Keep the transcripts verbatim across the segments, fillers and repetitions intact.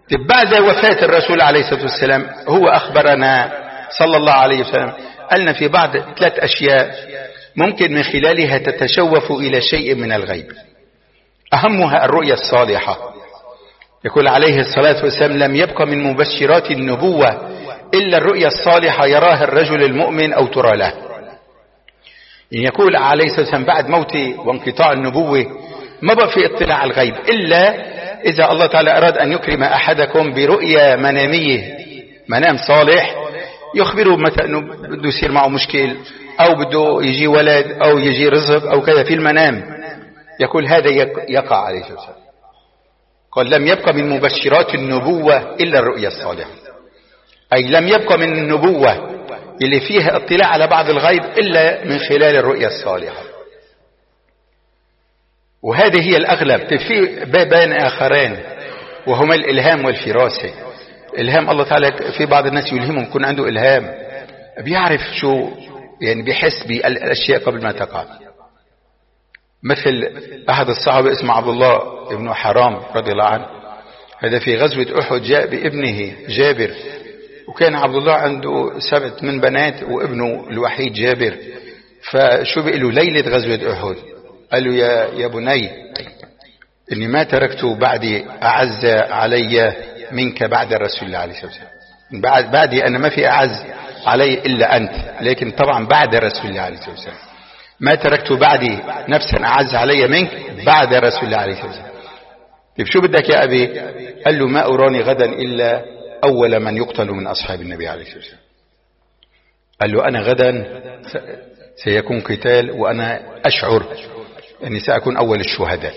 بعد وفاة الرسول عليه الصلاة والسلام هو أخبرنا صلى الله عليه وسلم قالنا في بعض ثلاث أشياء ممكن من خلالها تتشوف إلى شيء من الغيب، أهمها الرؤيا الصالحة. يقول عليه الصلاة والسلام: لم يبق من مبشرات النبوة إلا الرؤيا الصالحة يراها الرجل المؤمن أو ترى له. يعني يقول عليه الصلاة والسلام بعد موته وانقطاع النبوة ما بقى في اطلاع على الغيب إلا إذا الله تعالى أراد أن يكرم أحدكم برؤيا منامية، منام صالح يخبره مثلا أنه بده يصير معه مشكل أو بده يجي ولد أو يجي رزق أو كذا في المنام. يقول هذا يقع عليه الصلاة والسلام. قال: لم يبقى من مبشرات النبوة إلا الرؤيا الصالحة، أي لم يبقى من النبوة اللي فيها اطلاع على بعض الغيب إلا من خلال الرؤيا الصالحة. وهذه هي الأغلب. في بابان آخرين وهما الإلهام والفراسة. إلهام الله تعالى في بعض الناس يلهمهم يكون عنده إلهام، بيعرف شو يعني بيحس بالأشياء قبل ما تقع. مثل أحد الصحابة اسمه عبد الله بن حرام رضي الله عنه، هذا في غزوة أحد جاء بابنه جابر، وكان عبد الله عنده سبعة من بنات وابنه الوحيد جابر. فشو بيقول له ليلة غزوة أحد قال له: يا, يا بني إني ما تركت بعدي أعز علي منك بعد الرسول الله عليه الصلاة والسلام. بعد بعدي أنا ما في أعز علي إلا أنت، لكن طبعا بعد الرسول الله عليه الصلاة والسلام ما تركت بعدي نفسا أعز علي منك بعد رسول الله عليه الصلاة والسلام. طيب شو بدك يا أبي؟ قال له: ما أراني غدا إلا أول من يقتل من أصحاب النبي عليه الصلاة والسلام. قال له: أنا غدا سيكون قتال وأنا أشعر أني سأكون أول الشهداء،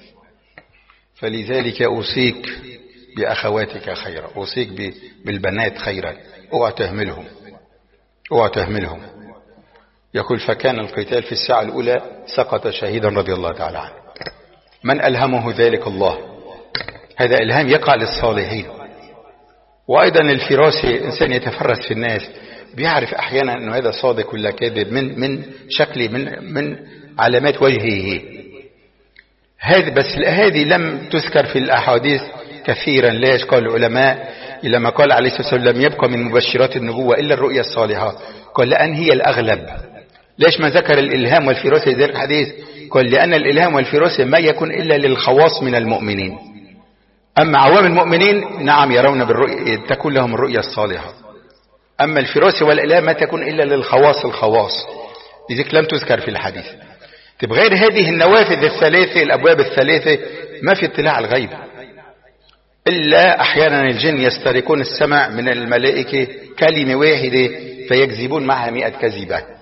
فلذلك أوصيك بأخواتك خيرا، أوصيك بالبنات خيرا، اوعى تهملهم اوعى تهملهم. يقول: فكان القتال في الساعة الأولى سقط شهيدا رضي الله تعالى عنه. من ألهمه ذلك؟ الله. هذا إلهام يقع للصالحين. وأيضا الفراسة، إنسان يتفرس في الناس بيعرف أحيانا أنه هذا صادق ولا كاذب من من شكله، من من علامات وجهه. هذه بس هذه لم تذكر في الأحاديث كثيرا. ليش؟ قال العلماء لما قال عليه الصلاة والسلام: لم يبقى من مبشرات النبوة إلا الرؤيا الصالحة، قال: لأن هي الأغلب. ليش ما ذكر الإلهام والفراسة في ذلك الحديث؟ قال: لأن الإلهام والفراسة ما يكون إلا للخواص من المؤمنين. أما عوام المؤمنين نعم يرون بالرؤيا، تكون لهم الرؤيا الصالحة. أما الفراسة والإلهام ما تكون إلا للخواص الخواص، لذلك لم تذكر في الحديث. طيب غير هذه النوافذ الثلاثة، الأبواب الثلاثة، ما في اطلاع على الغيب إلا أحيانا الجن يسترقون السمع من الملائكة كلمة واحدة فيكذبون معها مئة كذبة.